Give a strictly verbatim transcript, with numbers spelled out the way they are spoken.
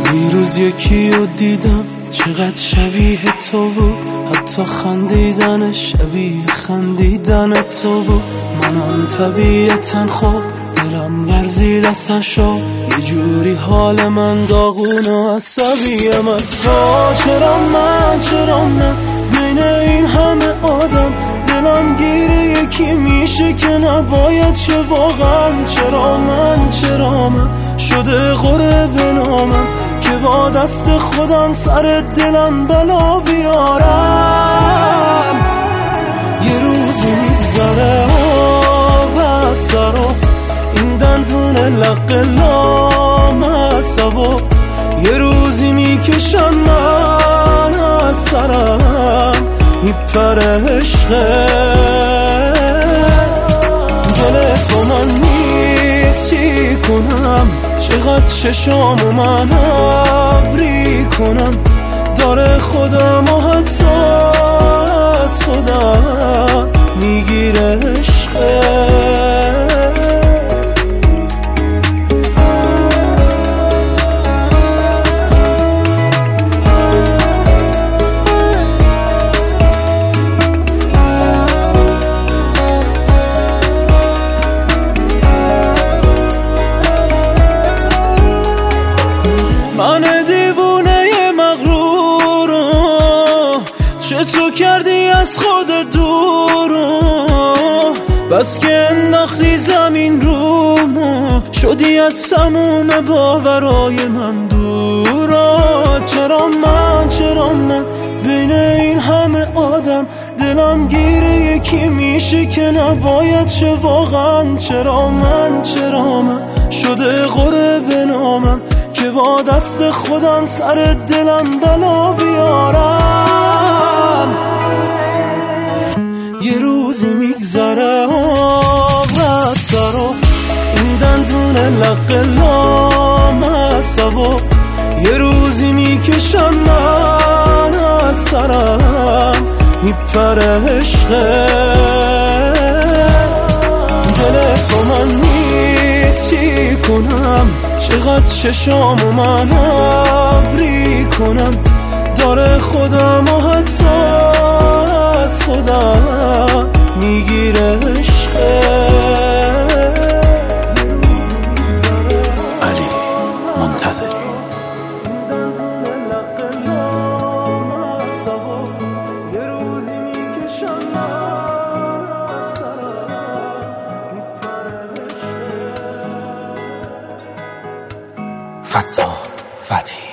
دیروز یکی رو دیدم چقدر شبیه تو بود، حتی خندیدنش شبیه خندیدن تو بود. منم طبیعتا خوب دلم ورزید اصلا شد، یه جوری حال من داغون و عصبیم از تو. چرا من چرا من بین این همه آدم دلم گیره یکی میشه که نباید شه واقعا. چرا من چرا من شده غره به نامم که با دست خودم سر دلم بلا بیارم. یه روزی میگذره و سرو این دندون لق لامصبو، یه روزی میکشن من از سرم میپره عشقه. دلت با من نیست چی کنم، چقدر چشامو من ابری کنم، داره خودم و حتی از خودم میگیره عشقه. من دیوونه مغرورو چطور کردی از خود دورو، بس که انداختی زمین رومو شدی از سموم باورای من دورا. چرا من چرا من بین این همه آدم دلم گیره یکی میشه که نباید شه واقعا. چرا من چرا من شده غره به نامم که با دست خودم سر دلم بلا بیارم. یه روزی میگذره و سرو این دندون لق لامصبو، یه روزی میکشن من از سرم میپره عشقه. دلت با من نیست چی کنم، چقدر چشامو من ابری کنم، داره خودم و حتی از خودم میگیره عشقه. علی منتظری. فتاح فتحی.